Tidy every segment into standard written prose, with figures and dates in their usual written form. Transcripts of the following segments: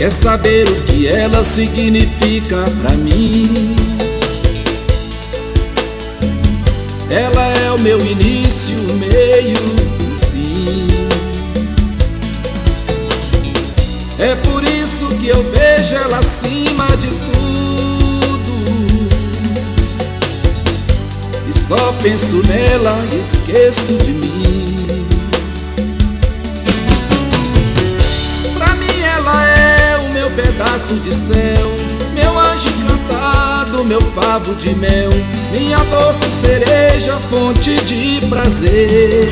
Quer saber o que ela significa pra mim? Ela é o meu início, o meio, o fim. É por isso que eu vejo ela acima de tudo, e só penso nela e esqueço de mim. Pra mim ela é o meu pedaço de céu, meu anjo encantado, meu favo de mel, minha doce cereja, fonte de prazer.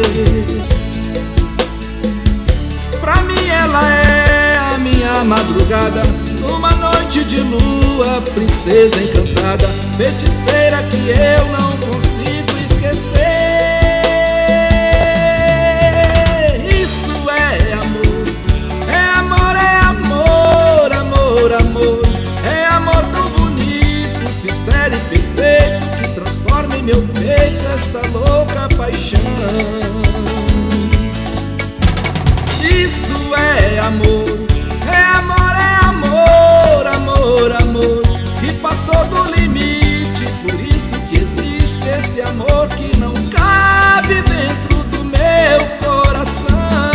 Pra mim ela é a minha madrugada, numa noite de lua, princesa encantada, feiticeira que eu não consigo esquecer. Isso é amor, é amor, é amor, amor, amor. É amor tão bonito, sincero e perfeito, que transforma em meu peito esta louca paixão. Isso é amor, é amor, é amor, amor, amor, que passou do limite, por isso que existe esse amor que não cabe dentro do meu coração.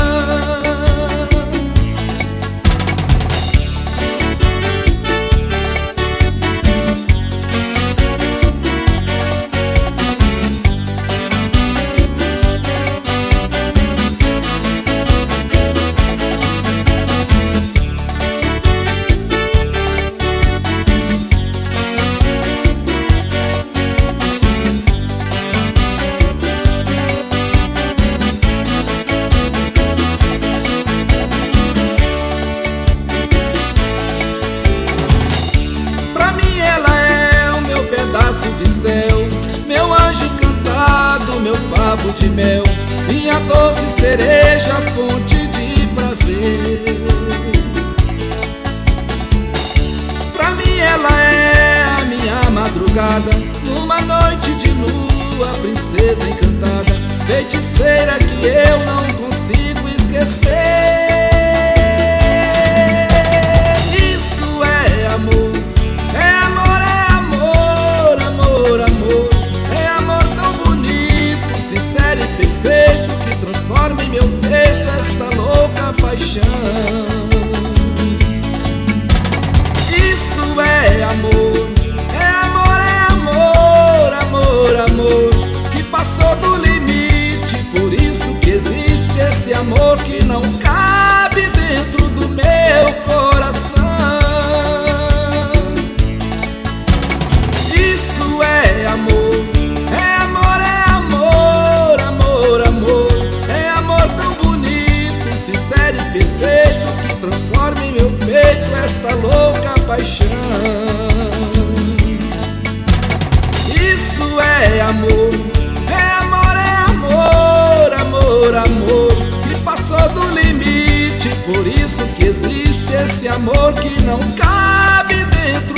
De céu, meu anjo encantado, meu favo de mel, minha doce cereja, fonte de prazer. Pra mim ela é a minha madrugada, numa noite de lua, princesa encantada, feiticeira que eu não consigo esquecer. Isso é amor, é amor, é amor, amor, amor. É amor tão bonito, sincero e perfeito, que transforma em meu peito esta louca paixão. Isso é amor, é amor, é amor, amor, amor, que passou do limite, por isso que existe esse amor que não cabe dentro do meu coração. Isso é amor, é amor, é amor, amor, amor. É amor tão bonito, sincero e perfeito, que transforma em meu peito esta louca paixão. Isso é amor, é amor, é amor, amor, amor, que passou do limite, por isso que existe esse amor que não cabe dentro